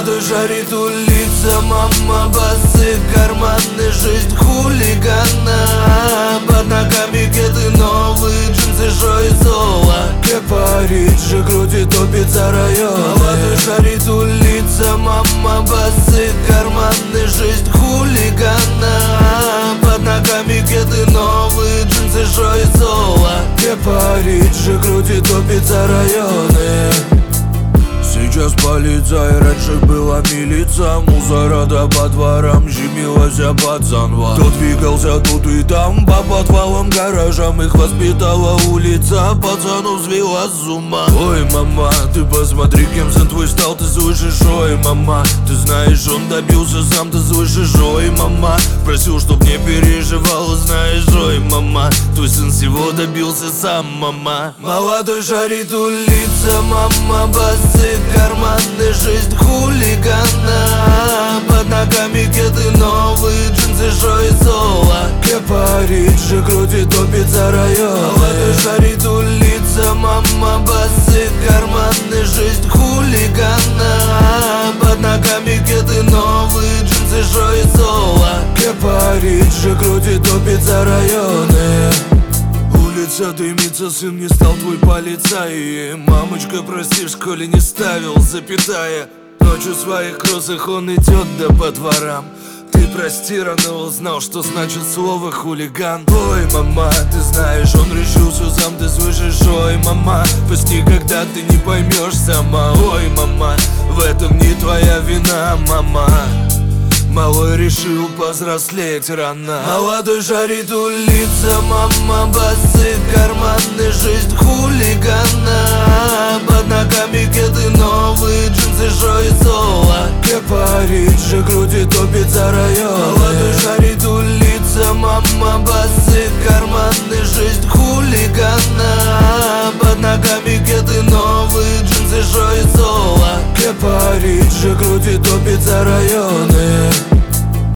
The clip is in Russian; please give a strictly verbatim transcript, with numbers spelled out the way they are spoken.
Молодой жарит улица, мама, басы, карманы, жизнь хулигана. Под ногами кеды новые, джинсы, шо и соло. Кепариджи, груди топит за районы. Молодой жарит улица, мама, басы, карманы, жизнь хулигана. Под ногами кеды новые, джинсы, шо и соло. Кепариджи, груди топит за районы. Сейчас полиция, раньше была милиция. Мусорода по дворам, щемилась пацанва. Кто двигался тут и там, по подвалам, гаражам. Их воспитала улица, пацанов свела с ума. Ой, мама, ты посмотри, кем сын твой стал, ты слышишь? Ой, мама, ты знаешь, он добился сам, ты слышишь? Ой, мама, просил, чтоб не переживала, знаешь? Ой, мама, твой сын всего добился сам, мама. Молодой жарит улица, мама, басы, карманы, жизнь хулигана. Под ногами кеды новые, джинсы, шо и соло. Кепариджи, груди топит за районы. Молодой жарит улица, мама, басы, карманы, жизнь хулигана. Под ногами кеды новые, джинсы, шо и соло. Кепариджи, груди топит за районы. Улица дымится, сын не стал твой полицай. Мамочка, прости, в школе не ставил запятая. Ночью в своих кроссах он идет да по дворам. Ты прости, рано узнал, что значит слово хулиган. Ой, мама, ты знаешь, он решил все сам, ты слышишь? Ой, мама, пусть никогда ты не поймешь сама. Ой, мама, в этом не твоя вина, мама. Малой решил повзрослеть рано. Молодой жарит улица, мама, басы, карманы, жизнь хулигана. Под ногами кеды новые, джинсы, шо и соло. Кепариджи, груди топит за районы. Молодой жарит улица, мама, басы, карманы, жизнь хулигана. Под ногами кеды новые, джинсы, шо и соло. Кепариджи, груди топит за районы.